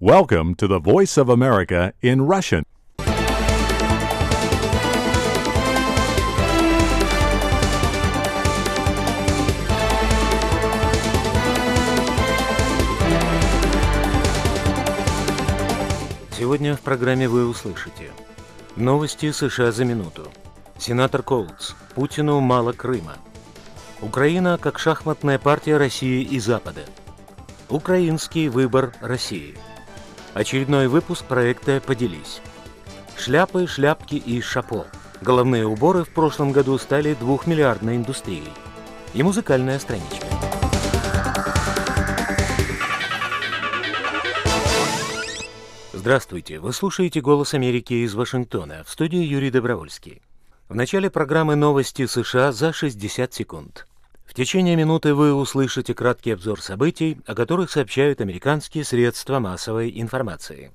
Welcome to the Voice of America in Russian. Сегодня в программе вы услышите новости США за минуту. Сенатор Коутс: Путину мало Крыма. Украина как шахматная партия России и Запада. Украинский выбор России. Очередной выпуск проекта «Поделись». Шляпы, шляпки и шапо. Головные уборы в прошлом году стали 2-миллиардной индустрией. И музыкальная страничка. Здравствуйте, вы слушаете «Голос Америки» из Вашингтона. В студии Юрий Добровольский. В начале программы новости США за 60 секунд. В течение минуты вы услышите краткий обзор событий, о которых сообщают американские средства массовой информации.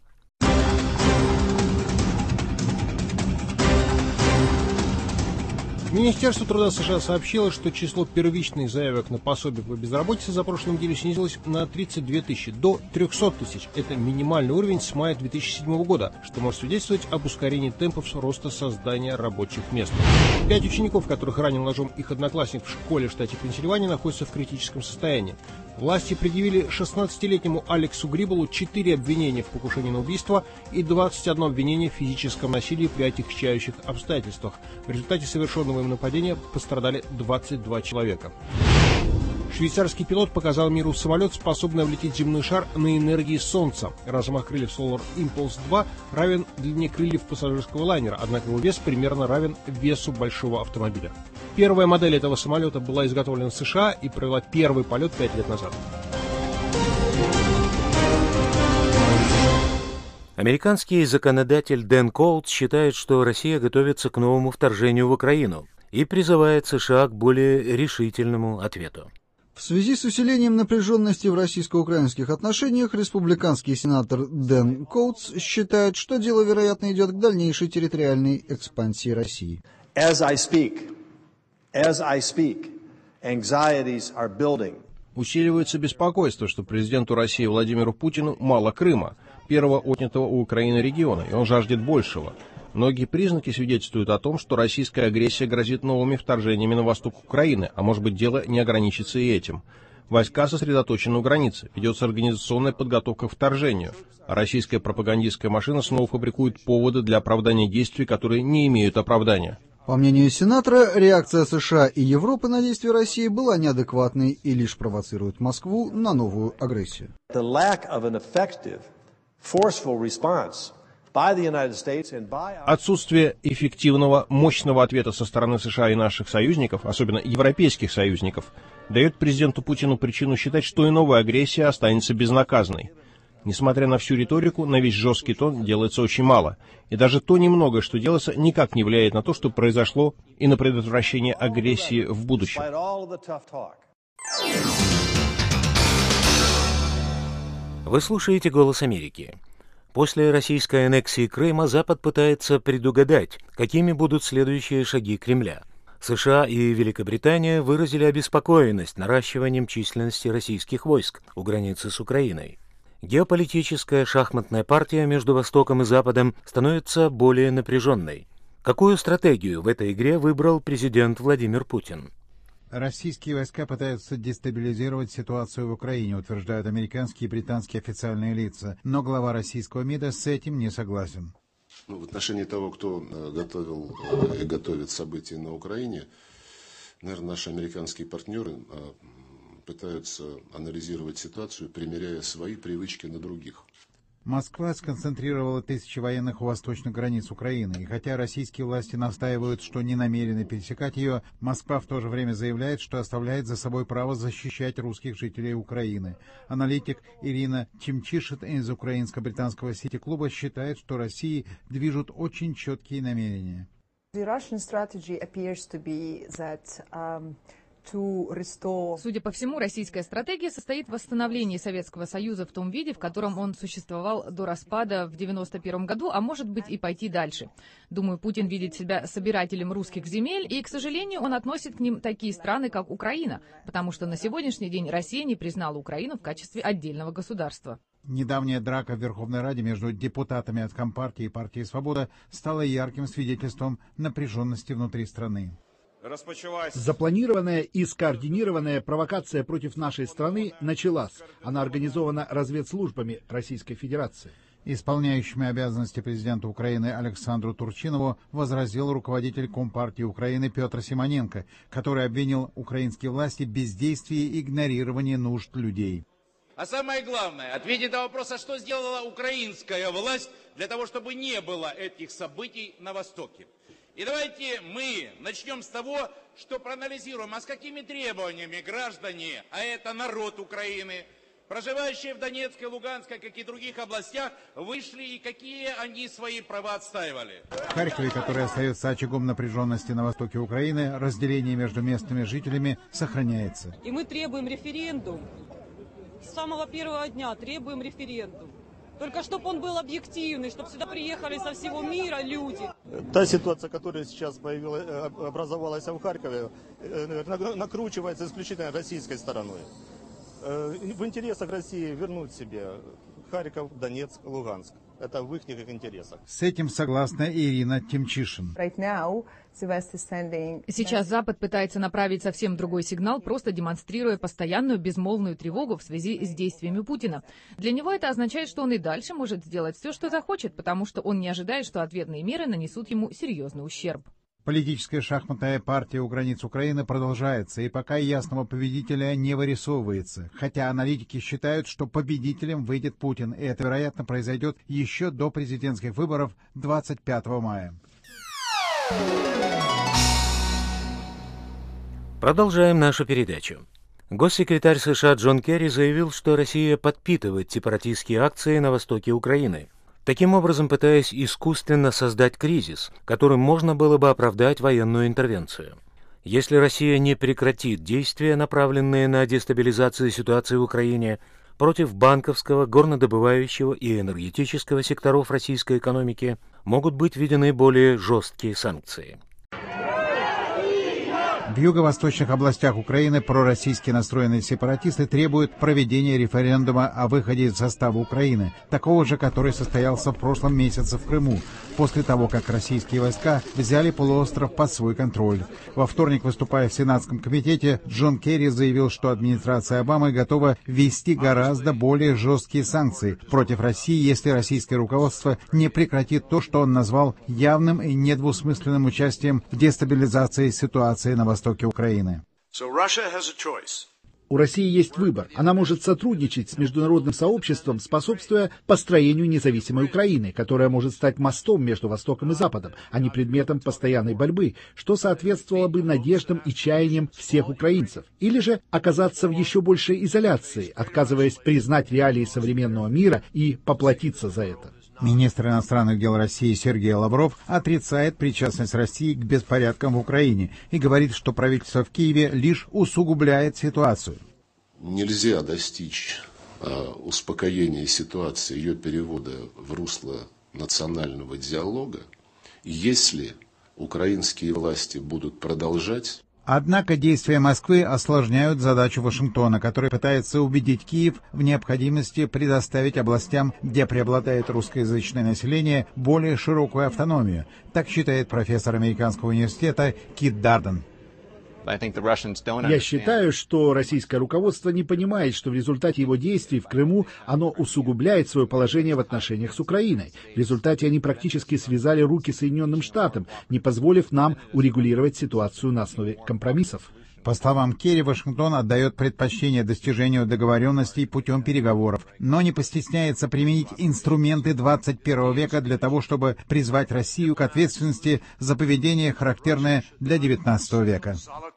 Министерство труда США сообщило, что число первичных заявок на пособие по безработице за прошлую неделю снизилось на 32 тысячи, до 300 тысяч. Это минимальный уровень с мая 2007 года, что может свидетельствовать об ускорении темпов роста создания рабочих мест. 5 учеников, которых ранил ножом их одноклассник в школе в штате Пенсильвания, находятся в критическом состоянии. Власти предъявили 16-летнему Алексу Грибелу 4 обвинения в покушении на убийство и 21 обвинение в физическом насилии при отягчающих обстоятельствах. В результате совершенного им нападения пострадали 22 человека. Швейцарский пилот показал миру самолет, способный облететь земной шар на энергии Солнца. Размах крыльев Solar Impulse 2 равен длине крыльев пассажирского лайнера, однако его вес примерно равен весу большого автомобиля. Первая модель этого самолета была изготовлена в США и провела первый полет 5 лет назад. Американский законодатель Дэн Коутс считает, что Россия готовится к новому вторжению в Украину и призывает США к более решительному ответу. В связи с усилением напряженности в российско-украинских отношениях, республиканский сенатор Дэн Коутс считает, что дело, вероятно, идет к дальнейшей территориальной экспансии России. Усиливается беспокойство, что президенту России Владимиру Путину мало Крыма, первого отнятого у Украины региона, и он жаждет большего. Многие признаки свидетельствуют о том, что российская агрессия грозит новыми вторжениями на восток Украины, а может быть, дело не ограничится и этим. Войска сосредоточены у границы, ведется организационная подготовка к вторжению, а российская пропагандистская машина снова фабрикует поводы для оправдания действий, которые не имеют оправдания. По мнению сенатора, реакция США и Европы на действия России была неадекватной и лишь провоцирует Москву на новую агрессию. Отсутствие эффективного, мощного ответа со стороны США и наших союзников, особенно европейских союзников, дает президенту Путину причину считать, что и новая агрессия останется безнаказанной. Несмотря на всю риторику, на весь жесткий тон делается очень мало. И даже то немногое, что делается, никак не влияет на то, что произошло, и на предотвращение агрессии в будущем. Вы слушаете «Голос Америки». После российской аннексии Крыма Запад пытается предугадать, какими будут следующие шаги Кремля. США и Великобритания выразили обеспокоенность наращиванием численности российских войск у границы с Украиной. Геополитическая шахматная партия между Востоком и Западом становится более напряженной. Какую стратегию в этой игре выбрал президент Владимир Путин? Российские войска пытаются дестабилизировать ситуацию в Украине, утверждают американские и британские официальные лица. Но глава российского МИДа с этим не согласен. В отношении того, кто готовил и готовит события на Украине, наверное, наши американские партнеры пытаются анализировать ситуацию, примеряя свои привычки на других. Москва сконцентрировала тысячи военных у восточных границ Украины, и хотя российские власти настаивают, что не намерены пересекать ее, Москва в то же время заявляет, что оставляет за собой право защищать русских жителей Украины. Аналитик Ирина Чимчишит из украинско-британского сити-клуба считает, что России движут очень четкие намерения. Судя по всему, российская стратегия состоит в восстановлении Советского Союза в том виде, в котором он существовал до распада в 1991 году, а может быть и пойти дальше. Думаю, Путин видит себя собирателем русских земель, и, к сожалению, он относит к ним такие страны, как Украина, потому что на сегодняшний день Россия не признала Украину в качестве отдельного государства. Недавняя драка в Верховной Раде между депутатами от Компартии и партии «Свобода» стала ярким свидетельством напряженности внутри страны. Запланированная и скоординированная провокация против нашей страны началась. Она организована разведслужбами Российской Федерации. Исполняющими обязанности президента Украины Александру Турчинову возразил руководитель Компартии Украины Петр Симоненко, который обвинил украинские власти в бездействии и игнорировании нужд людей. А самое главное, ответить на вопрос, а что сделала украинская власть для того, чтобы не было этих событий на Востоке. И давайте мы начнем с того, что проанализируем, а с какими требованиями граждане, а это народ Украины, проживающие в Донецкой, Луганской, как и других областях, вышли и какие они свои права отстаивали. В Харькове, который остается очагом напряженности на востоке Украины, разделение между местными жителями сохраняется. И мы требуем референдум. С самого первого дня требуем референдум. Только чтобы он был объективный, чтобы сюда приехали со всего мира люди. Та ситуация, которая сейчас образовалась в Харькове, накручивается исключительно российской стороной. В интересах России вернуть себе Харьков, Донецк, Луганск. Это в их интересах. С этим согласна Ирина Тимчишин. Сейчас Запад пытается направить совсем другой сигнал, просто демонстрируя постоянную безмолвную тревогу в связи с действиями Путина. Для него это означает, что он и дальше может сделать все, что захочет, потому что он не ожидает, что ответные меры нанесут ему серьезный ущерб. Политическая шахматная партия у границ Украины продолжается, и пока ясного победителя не вырисовывается. Хотя аналитики считают, что победителем выйдет Путин, и это, вероятно, произойдет еще до президентских выборов 25 мая. Продолжаем нашу передачу. Госсекретарь США Джон Керри заявил, что Россия подпитывает сепаратистские акции на востоке Украины, таким образом пытаясь искусственно создать кризис, которым можно было бы оправдать военную интервенцию. Если Россия не прекратит действия, направленные на дестабилизацию ситуации в Украине, против банковского, горнодобывающего и энергетического секторов российской экономики могут быть введены более жесткие санкции. В юго-восточных областях Украины пророссийски настроенные сепаратисты требуют проведения референдума о выходе из состава Украины, такого же, который состоялся в прошлом месяце в Крыму, после того, как российские войска взяли полуостров под свой контроль. Во вторник, выступая в Сенатском комитете, Джон Керри заявил, что администрация Обамы готова ввести гораздо более жесткие санкции против России, если российское руководство не прекратит то, что он назвал явным и недвусмысленным участием в дестабилизации ситуации на востоке Украины. У России есть выбор. Она может сотрудничать с международным сообществом, способствуя построению независимой Украины, которая может стать мостом между Востоком и Западом, а не предметом постоянной борьбы, что соответствовало бы надеждам и чаяниям всех украинцев. Или же оказаться в еще большей изоляции, отказываясь признать реалии современного мира и поплатиться за это. Министр иностранных дел России Сергей Лавров отрицает причастность России к беспорядкам в Украине и говорит, что правительство в Киеве лишь усугубляет ситуацию. Нельзя достичь успокоения ситуации, ее перевода в русло национального диалога, если украинские власти будут продолжать. Однако действия Москвы осложняют задачу Вашингтона, который пытается убедить Киев в необходимости предоставить областям, где преобладает русскоязычное население, более широкую автономию. Так считает профессор американского университета Кит Дарден. Я считаю, что российское руководство не понимает, что в результате его действий в Крыму оно усугубляет свое положение в отношениях с Украиной. В результате они практически связали руки Соединенным Штатам, не позволив нам урегулировать ситуацию на основе компромиссов. По словам Керри, Вашингтон отдает предпочтение достижению договоренностей путем переговоров, но не постесняется применить инструменты 21 века для того, чтобы призвать Россию к ответственности за поведение, характерное для 19 века.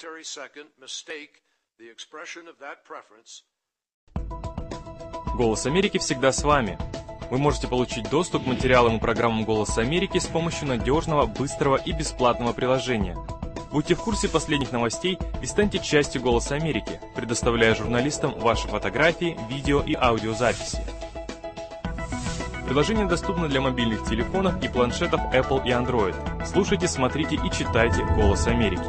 «Голос Америки» всегда с вами. Вы можете получить доступ к материалам и программам «Голоса Америки» с помощью надежного, быстрого и бесплатного приложения. Будьте в курсе последних новостей и станьте частью «Голоса Америки», предоставляя журналистам ваши фотографии, видео и аудиозаписи. Приложение доступно для мобильных телефонов и планшетов Apple и Android. Слушайте, смотрите и читайте «Голос Америки».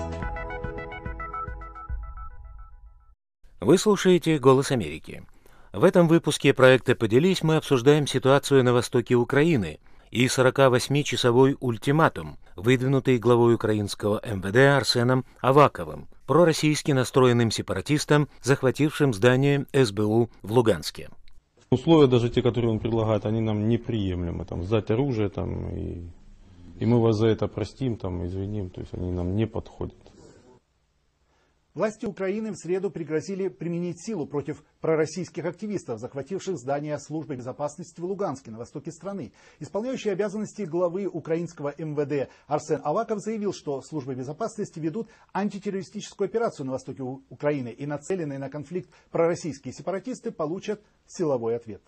Вы слушаете «Голос Америки». В этом выпуске проекта «Поделись» мы обсуждаем ситуацию на востоке Украины и 48-часовой ультиматум, выдвинутый главой украинского МВД Арсеном Аваковым, пророссийски настроенным сепаратистам, захватившим здание СБУ в Луганске. Условия даже те, которые он предлагает, они нам неприемлемы. Там, сдать оружие, там, и мы вас за это простим, там, извиним, то есть они нам не подходят. Власти Украины в среду пригрозили применить силу против пророссийских активистов, захвативших здание службы безопасности в Луганске, на востоке страны. Исполняющий обязанности главы украинского МВД Арсен Аваков заявил, что службы безопасности ведут антитеррористическую операцию на востоке Украины, и нацеленные на конфликт пророссийские сепаратисты получат силовой ответ.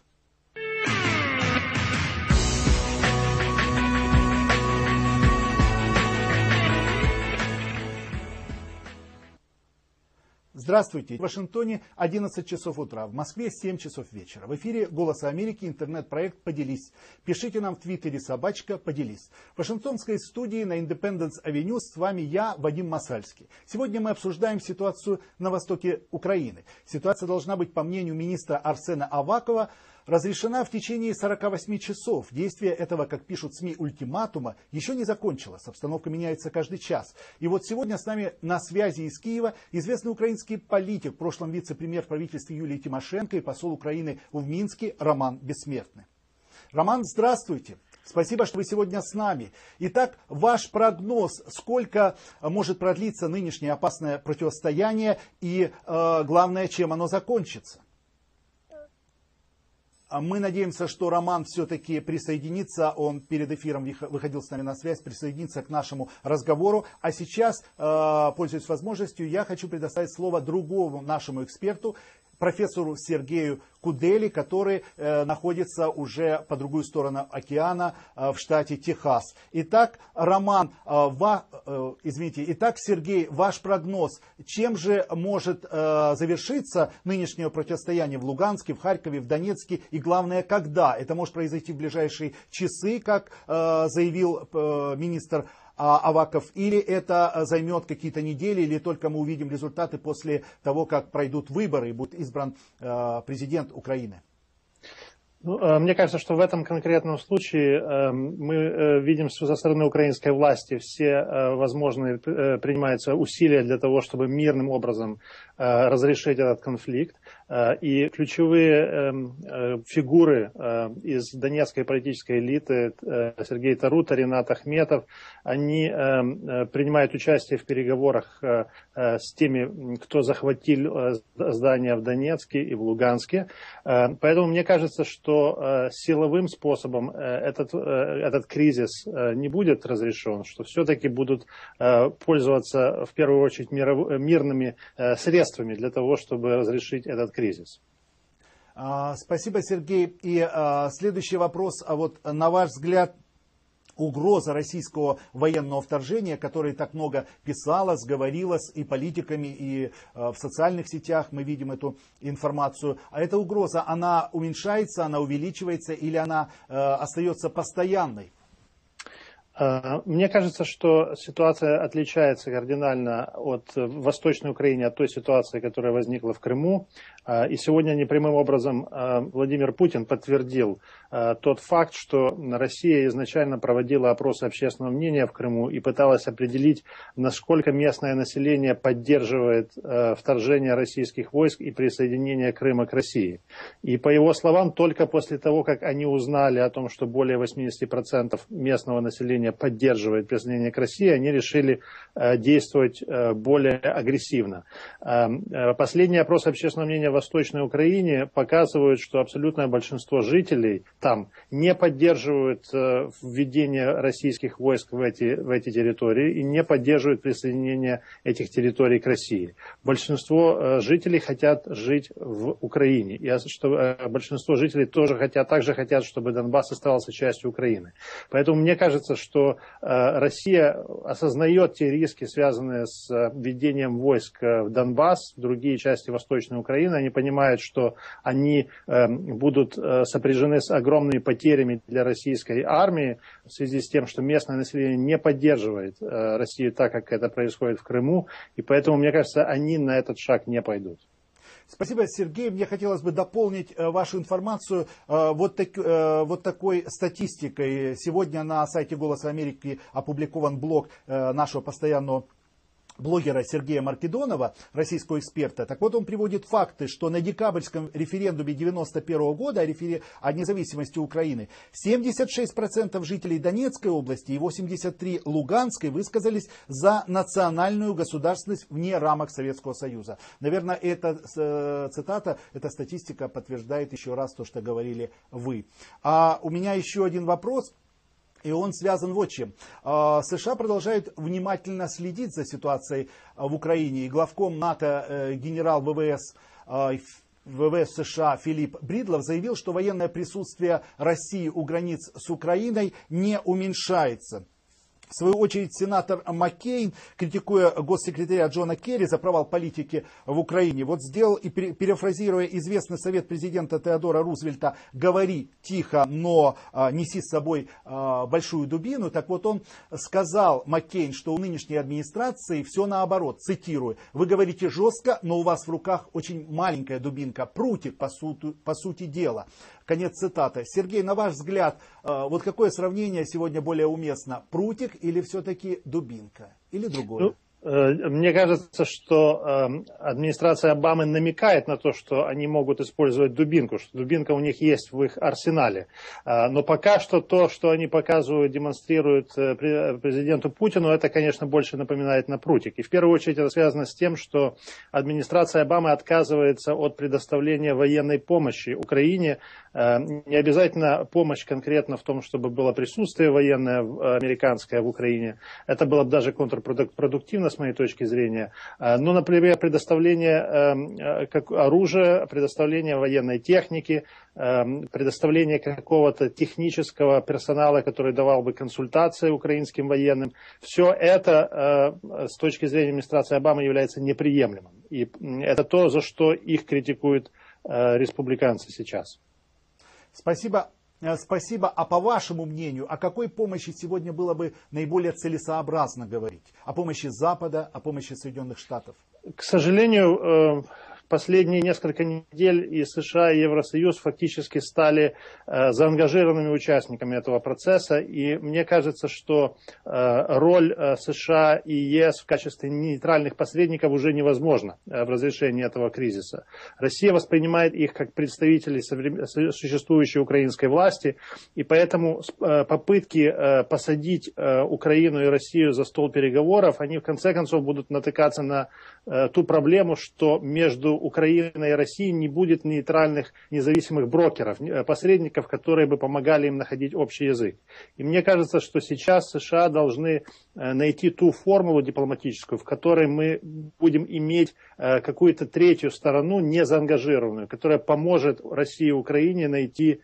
Здравствуйте. В Вашингтоне 11 часов утра, в Москве 7 часов вечера. В эфире «Голос Америки», интернет-проект «Поделись». Пишите нам в Твиттере @поделись. В вашингтонской студии на Independence Avenue с вами я, Вадим Масальский. Сегодня мы обсуждаем ситуацию на востоке Украины. Ситуация должна быть, по мнению министра Арсена Авакова, разрешена в течение 48 часов. Действие этого, как пишут СМИ, ультиматума еще не закончилось. Обстановка меняется каждый час. И вот сегодня с нами на связи из Киева известный украинский политик, в прошлом вице-премьер в правительстве Юлии Тимошенко и посол Украины в Минске Роман Бессмертный. Роман, здравствуйте. Спасибо, что вы сегодня с нами. Итак, ваш прогноз, сколько может продлиться нынешнее опасное противостояние и, главное, чем оно закончится? Мы надеемся, что Роман все-таки присоединится, он перед эфиром выходил с нами на связь, присоединится к нашему разговору. А сейчас, пользуясь возможностью, я хочу предоставить слово другому нашему эксперту, профессору Сергею Кудели, который находится уже по другую сторону океана в штате Техас. Итак, Роман, Сергей, ваш прогноз, чем же может завершиться нынешнее противостояние в Луганске, в Харькове, в Донецке и, главное, когда? Это может произойти в ближайшие часы, как заявил министр Аваков, или это займет какие-то недели, или только мы увидим результаты после того, как пройдут выборы и будет избран президент Украины? Мне кажется, что в этом конкретном случае мы видим со стороны украинской власти все возможные принимаются усилия для того, чтобы мирным образом разрешить этот конфликт. И ключевые фигуры из донецкой политической элиты, Сергей Тарута, Ринат Ахметов, они принимают участие в переговорах с теми, кто захватил здания в Донецке и в Луганске. Поэтому мне кажется, что силовым способом этот кризис не будет разрешен, что все-таки будут пользоваться в первую очередь мирными средствами для того, чтобы разрешить этот кризис. Спасибо, Сергей. И следующий вопрос. А вот на ваш взгляд, угроза российского военного вторжения, которой так много писалось, говорилось и политиками, и в социальных сетях мы видим эту информацию. А эта угроза, она уменьшается, она увеличивается или она остается постоянной? Мне кажется, что ситуация отличается кардинально от Восточной Украины, от той ситуации, которая возникла в Крыму. И сегодня непрямым образом Владимир Путин подтвердил тот факт, что Россия изначально проводила опросы общественного мнения в Крыму и пыталась определить, насколько местное население поддерживает вторжение российских войск и присоединение Крыма к России. И по его словам, только после того, как они узнали о том, что более 80% местного населения поддерживает присоединение к России, они решили действовать более агрессивно. Последний опрос общественного мнения в Восточной Украине показывают, что абсолютное большинство жителей там не поддерживают введение российских войск в эти территории и не поддерживают присоединение этих территорий к России. Большинство жителей хотят жить в Украине. И большинство жителей также хотят, чтобы Донбасс оставался частью Украины. Поэтому мне кажется, что Россия осознает те риски, связанные с введением войск в Донбасс, в другие части Восточной Украины. Они понимают, что они будут сопряжены с огромными потерями для российской армии в связи с тем, что местное население не поддерживает Россию так, как это происходит в Крыму. И поэтому, мне кажется, они на этот шаг не пойдут. Спасибо, Сергей. Мне хотелось бы дополнить вашу информацию вот такой статистикой. Сегодня на сайте «Голоса Америки» опубликован блог нашего постоянного блогера Сергея Маркедонова, российского эксперта. Так вот, он приводит факты, что на декабрьском референдуме 1991 года о независимости Украины 76% жителей Донецкой области и 83% Луганской высказались за национальную государственность вне рамок Советского Союза. Наверное, эта цитата, эта статистика подтверждает еще раз то, что говорили вы. А у меня еще один вопрос. И он связан вот чем. США продолжают внимательно следить за ситуацией в Украине. И главком НАТО генерал ВВС США Филипп Бридлов заявил, что военное присутствие России у границ с Украиной не уменьшается. В свою очередь, сенатор Маккейн, критикуя госсекретаря Джона Керри за провал политики в Украине, вот сделал, и перефразируя известный совет президента Теодора Рузвельта «говори тихо, но неси с собой большую дубину», так вот он сказал, Маккейн, что у нынешней администрации все наоборот, цитирую: «Вы говорите жестко, но у вас в руках очень маленькая дубинка, прутик по сути дела». Конец цитаты. Сергей, на ваш взгляд, вот какое сравнение сегодня более уместно? Прутик или все-таки дубинка? Или другое? Мне кажется, что администрация Обамы намекает на то, что они могут использовать дубинку, что дубинка у них есть в их арсенале. Но пока что то, что они показывают, демонстрируют президенту Путину, это, конечно, больше напоминает на прутик. И в первую очередь это связано с тем, что администрация Обамы отказывается от предоставления военной помощи Украине. Не обязательно помощь конкретно в том, чтобы было присутствие военное американское в Украине. Это было бы даже контрпродуктивно с моей точки зрения. Ну, например, предоставление оружия, предоставление военной техники, предоставление какого-то технического персонала, который давал бы консультации украинским военным. Все это с точки зрения администрации Обамы является неприемлемым. И это то, за что их критикуют республиканцы сейчас. Спасибо. Спасибо. А по вашему мнению, о какой помощи сегодня было бы наиболее целесообразно говорить? О помощи Запада, о помощи Соединенных Штатов? К сожалению, последние несколько недель и США, и Евросоюз фактически стали заангажированными участниками этого процесса. И мне кажется, что роль США и ЕС в качестве нейтральных посредников уже невозможна в разрешении этого кризиса. Россия воспринимает их как представителей существующей украинской власти. И поэтому попытки посадить Украину и Россию за стол переговоров, они в конце концов будут натыкаться на ту проблему, что между Украиной и Россией не будет нейтральных, независимых брокеров, посредников, которые бы помогали им находить общий язык. И мне кажется, что сейчас США должны найти ту формулу дипломатическую, в которой мы будем иметь какую-то третью сторону, не заангажированную, которая поможет России и Украине найти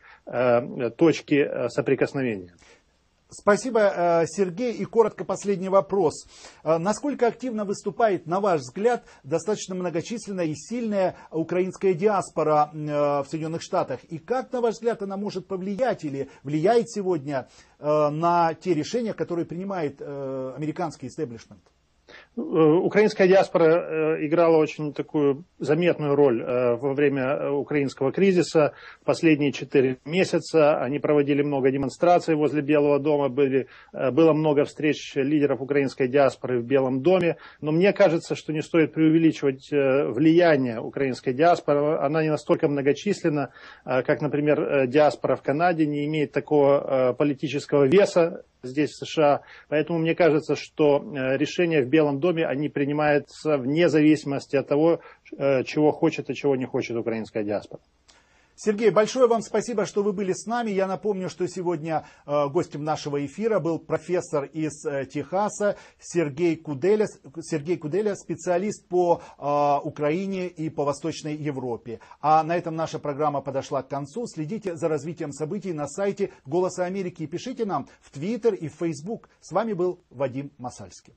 точки соприкосновения. Спасибо, Сергей. И коротко последний вопрос. Насколько активно выступает, на ваш взгляд, достаточно многочисленная и сильная украинская диаспора в Соединенных Штатах? И как, на ваш взгляд, она может повлиять или влияет сегодня на те решения, которые принимает американский истеблишмент? Украинская диаспора играла очень такую заметную роль во время украинского кризиса. Последние 4 месяца они проводили много демонстраций возле Белого дома, было много встреч лидеров украинской диаспоры в Белом доме. Но мне кажется, что не стоит преувеличивать влияние украинской диаспоры. Она не настолько многочисленна, как, например, диаспора в Канаде, не имеет такого политического веса здесь, в США. Поэтому мне кажется, что решения в Белом доме, они принимаются вне зависимости от того, чего хочет и чего не хочет украинская диаспора. Сергей, большое вам спасибо, что вы были с нами. Я напомню, что сегодня гостем нашего эфира был профессор из Техаса Сергей Куделя, специалист по Украине и по Восточной Европе. А на этом наша программа подошла к концу. Следите за развитием событий на сайте «Голоса Америки» и пишите нам в Твиттер и в Фейсбук. С вами был Вадим Масальский.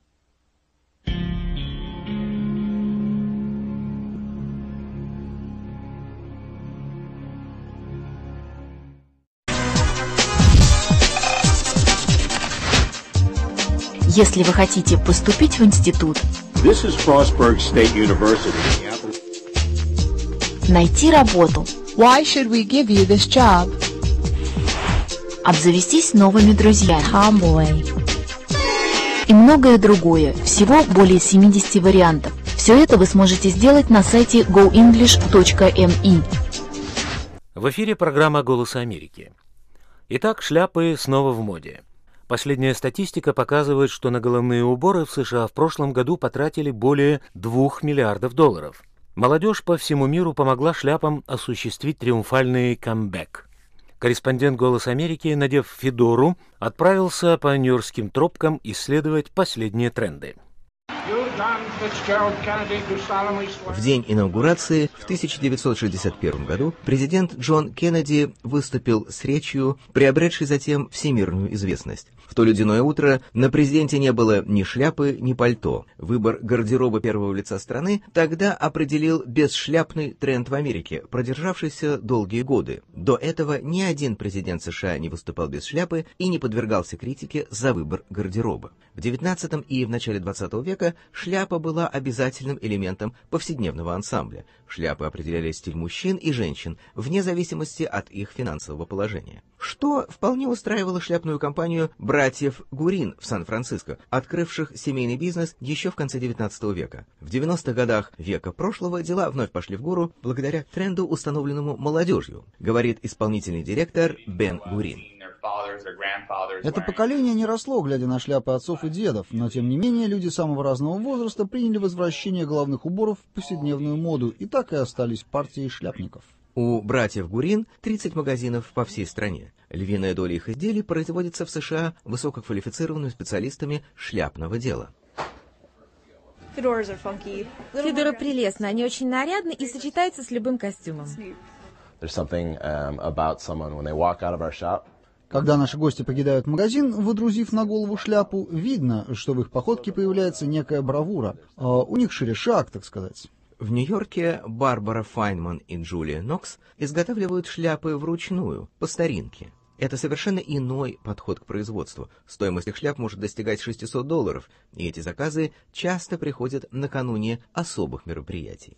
Если вы хотите поступить в институт, Найти работу. Why should we give you this job? Обзавестись новыми друзьями. Tomboy. И многое другое. Всего более 70 вариантов. Все это вы сможете сделать на сайте goenglish.me. В эфире программа «Голос Америки». Итак, шляпы снова в моде. Последняя статистика показывает, что на головные уборы в США в прошлом году потратили более $2 миллиардов. Молодежь по всему миру помогла шляпам осуществить триумфальный камбэк. Корреспондент «Голос Америки», надев федору, отправился по нью-йоркским тропкам исследовать последние тренды. В день инаугурации в 1961 году президент Джон Кеннеди выступил с речью, приобретшей затем всемирную известность. В то ледяное утро на президенте не было ни шляпы, ни пальто. Выбор гардероба первого лица страны тогда определил бесшляпный тренд в Америке, продержавшийся долгие годы. До этого ни один президент США не выступал без шляпы и не подвергался критике за выбор гардероба. В XIX и в начале XX века шляпа была обязательным элементом повседневного ансамбля. Шляпы определяли стиль мужчин и женщин, вне зависимости от их финансового положения. Что вполне устраивало шляпную компанию братьев Гурин в Сан-Франциско, открывших семейный бизнес еще в конце XIX века. В 90-х годах века прошлого дела вновь пошли в гору благодаря тренду, установленному молодежью, говорит исполнительный директор Бен Гурин. Это поколение не росло, глядя на шляпы отцов и дедов, но тем не менее люди самого разного возраста приняли возвращение головных уборов в повседневную моду и так и остались партией шляпников. У братьев Гурин 30 магазинов по всей стране. Львиная доля их изделий производится в США высококвалифицированными специалистами шляпного дела. Федоры прелестны, они очень нарядны и сочетаются с любым костюмом. Когда наши гости покидают магазин, водрузив на голову шляпу, видно, что в их походке появляется некая бравура. У них шире шаг, так сказать. В Нью-Йорке Барбара Файнман и Джулия Нокс изготавливают шляпы вручную, по старинке. Это совершенно иной подход к производству. Стоимость их шляп может достигать $600, и эти заказы часто приходят накануне особых мероприятий.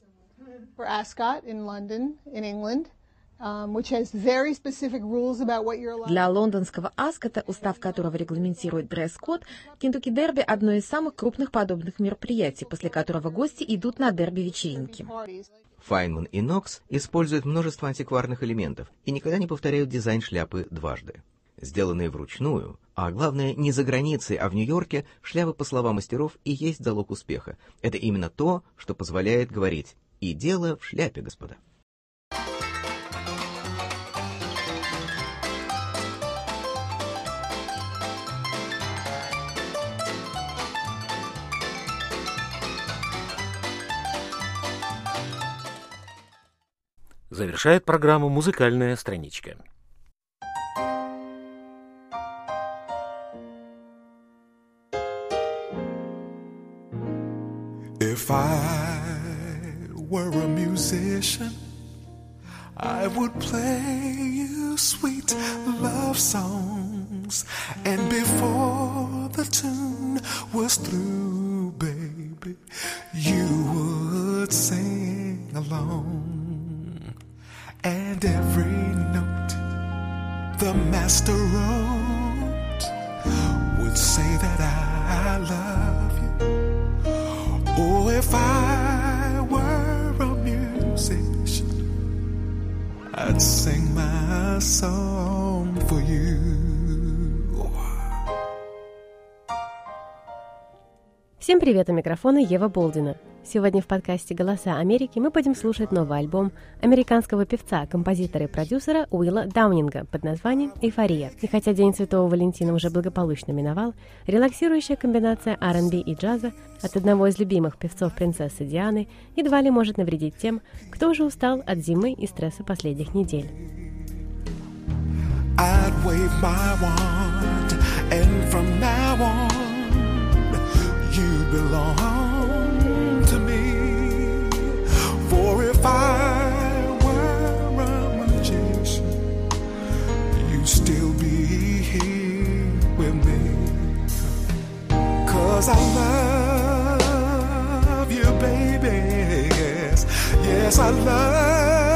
Для лондонского Аскота, устав которого регламентирует дресс-код, Кентукки Дерби – одно из самых крупных подобных мероприятий, после которого гости идут на дерби-вечеринки. Файнман и Нокс используют множество антикварных элементов и никогда не повторяют дизайн шляпы дважды. Сделанные вручную, а главное не за границей, а в Нью-Йорке, шляпы, по словам мастеров, и есть залог успеха. Это именно то, что позволяет говорить «и дело в шляпе, господа». Завершает программу музыкальная страничка. If I were a musician, I would play you sweet love songs, and before the tune was through, baby, you would sing along. And every note the master wrote would say that I love you. Oh, if I were a musician, I'd sing my song for you. Всем привет, у микрофона Ева Болдина. Сегодня в подкасте «Голоса Америки» мы будем слушать новый альбом американского певца, композитора и продюсера Уилла Даунинга под названием «Эйфория». И хотя День Святого Валентина уже благополучно миновал, релаксирующая комбинация R&B и джаза от одного из любимых певцов принцессы Дианы едва ли может навредить тем, кто уже устал от зимы и стресса последних недель. I'd wave my wand, and from now on you belong to me. For if I were a magician, you'd still be here with me. 'Cause I love you, baby. Yes, I love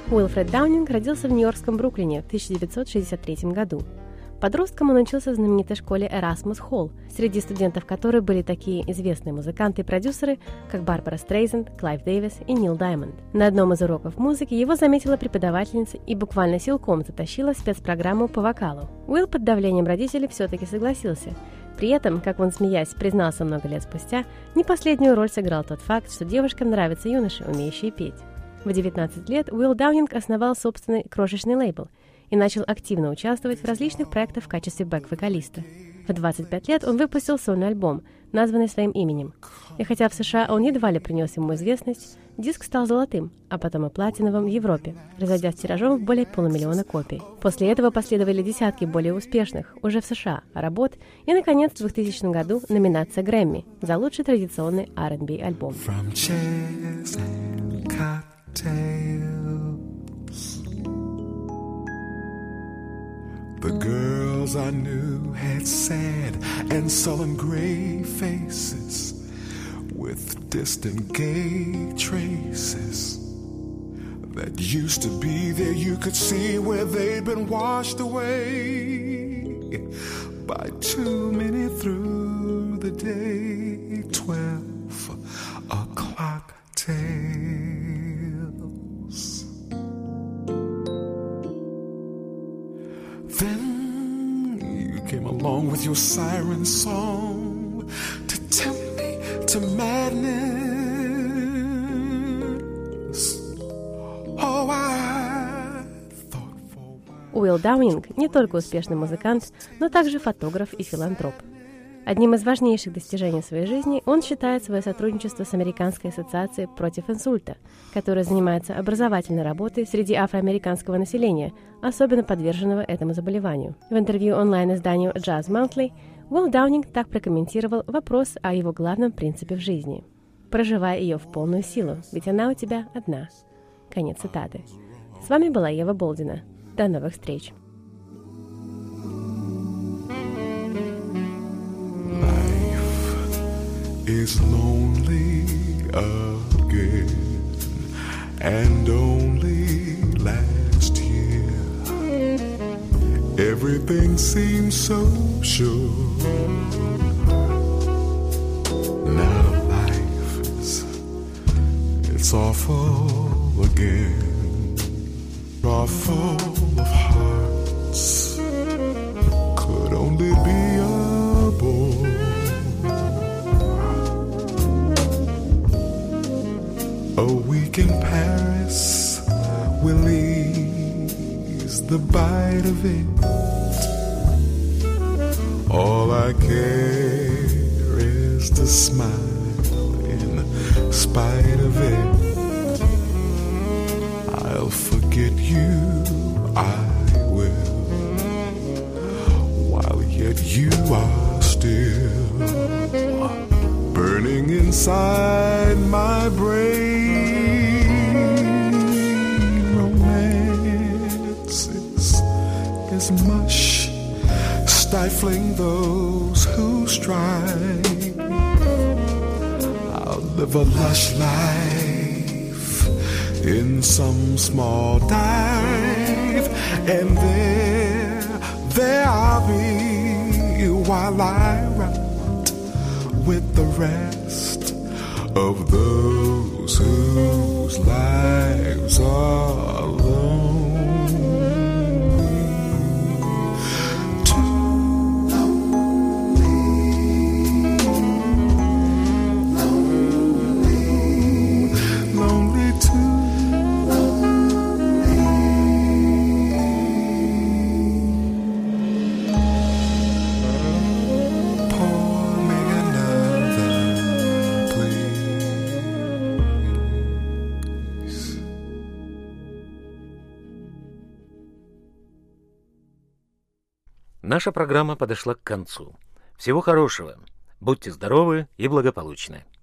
Уилфред Даунинг родился в нью-йоркском Бруклине в 1963 году. Подростком он учился в знаменитой школе Erasmus Hall, среди студентов которой были такие известные музыканты и продюсеры, как Барбара Стрейзанд, Клайв Дэвис и Нил Даймонд. На одном из уроков музыки его заметила преподавательница и буквально силком затащила в спецпрограмму по вокалу. Уилл под давлением родителей все-таки согласился. При этом, как он, смеясь, признался много лет спустя, не последнюю роль сыграл тот факт, что девушкам нравятся юноши, умеющие петь. В 19 лет Уилл Даунинг основал собственный крошечный лейбл и начал активно участвовать в различных проектах в качестве бэк-вокалиста. В 25 лет он выпустил сольный альбом, названный своим именем. И хотя в США он едва ли принес ему известность, диск стал золотым, а потом и платиновым в Европе, разойдясь тиражом в более 500 000 копий. После этого последовали десятки более успешных, уже в США, работ, и, наконец, в 2000 году номинация Грэмми за лучший традиционный R&B альбом. The girls I knew had sad and sullen gray faces with distant gay traces that used to be there. You could see where they'd been washed away by too many through the day. 12 o'clock tales. Then you came along with your siren song to tempt me to madness. Oh, Уилл Даунинг не только успешный музыкант, но также фотограф и филантроп. Одним из важнейших достижений своей жизни он считает свое сотрудничество с Американской ассоциацией против инсульта, которая занимается образовательной работой среди афроамериканского населения, особенно подверженного этому заболеванию. В интервью онлайн-изданию Jazz Monthly Уилл Даунинг так прокомментировал вопрос о его главном принципе в жизни. «Проживай ее в полную силу, ведь она у тебя одна». Конец цитаты. С вами была Ева Болдина. До новых встреч! Is lonely again, and only last year everything seems so sure. Now life it's awful again, awful of hearts could only be a bore. A week in Paris will ease the bite of it. All I care is to smile in spite of it. I'll forget you, I will, while yet you are still burning inside my brain. Romance is mush, stifling those who strive. I'll live a lush life in some small dive, and there I'll be while I ride with the rest of those whose lives are lonely. Too lonely, too Наша программа подошла к концу. Всего хорошего. Будьте здоровы и благополучны.